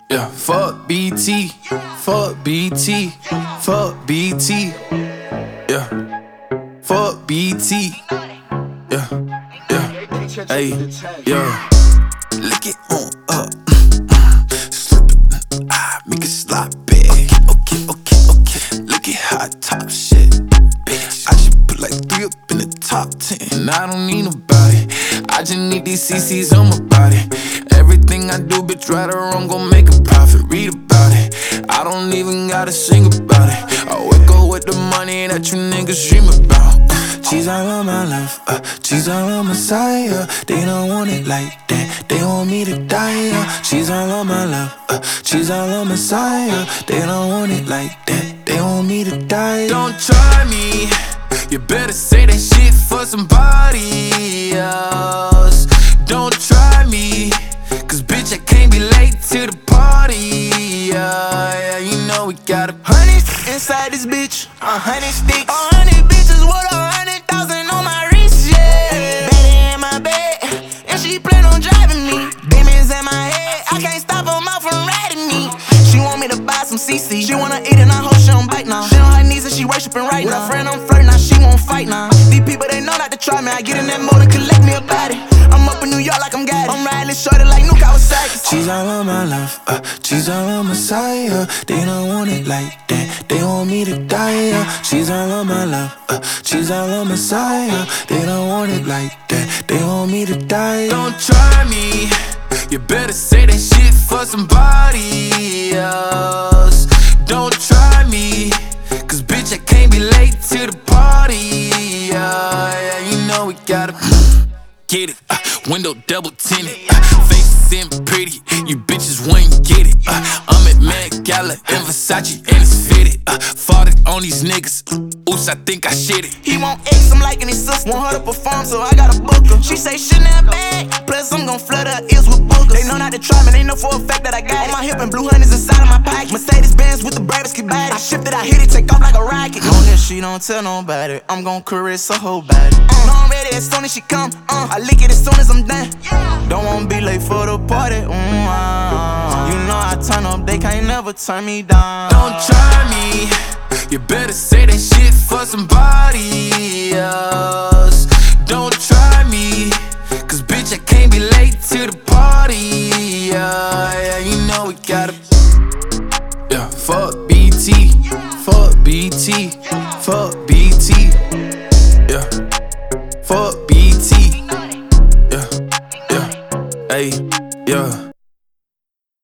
Yeah, fuck BT, fuck BT, fuck BT. Yeah, fuck BT. Yeah, yeah, hey, yeah. Lick it on up, slurp it, make it sloppy. Okay. Look at hot top shit, bitch. I just put like 3 up in the top 10. And I don't need nobody, I just need these CCs on my body. Everything I do, bitch, right or wrong, gon' make a profit. Read about it, I don't even gotta sing about it. I wake up with the money that you niggas dream about. She's all on my love, she's all on my side. They don't want it like that, they want me to die. She's all on my love, she's all on my side. They don't want it like that, they want me to die. Don't try me, you better say that shit for somebody else. Don't try me, cause bitch, I can't be late to the party. Yeah, you know we got 100 inside this bitch, 100 sticks. 100 bitches with 100,000 on my wrist, yeah. Betty in my bed, and she plan on driving me. Demons in my head, I can't stop her mouth from riding me. She want me to buy some CC, she wanna eat and I hope she don't bite now. She on her knees and she worshiping right now. With a friend I'm flirting, now she won't fight now. These people, they know not to try me, I get in that mode and collect me a body. I'm up in New York like I'm Gotti, I'm riding this shorty like New Kawasaki. She's all on my love, she's all on my side. They don't want it like that, they want me to die. She's all on my love, she's all on my side. They don't want it like that, they want me to die. Don't try me, you better say that shit for somebody else. Don't try me, cause bitch, I can't be late to the party. Yeah, you know we gotta get it, window double tinted, face in pretty, you bitches wouldn't get it. I'm at Met Gala in Versace and it's fitted. Fought it on these niggas, oops, I think I shit it. He want X, I'm liking his sister, want her to perform, so I gotta book her. She say shit in that bag, plus I'm gon' flood her ears with boogers. They know not to try me, they know for a fact that I got it. On my hip and blue honey's inside of my pocket. Mercedes Benz with the bravest can buy it. I shift it, I hit it, take off like a rocket. On this, she don't tell nobody, I'm gon' caress her whole body. No, I'm ready as soon as she come, I lick it as soon as I'm done. Don't wanna be late for the party, You know I turn up, they can't never turn me down. Don't try me, you better say that shit for somebody else. Don't try me, cause bitch, I can't be late to the party.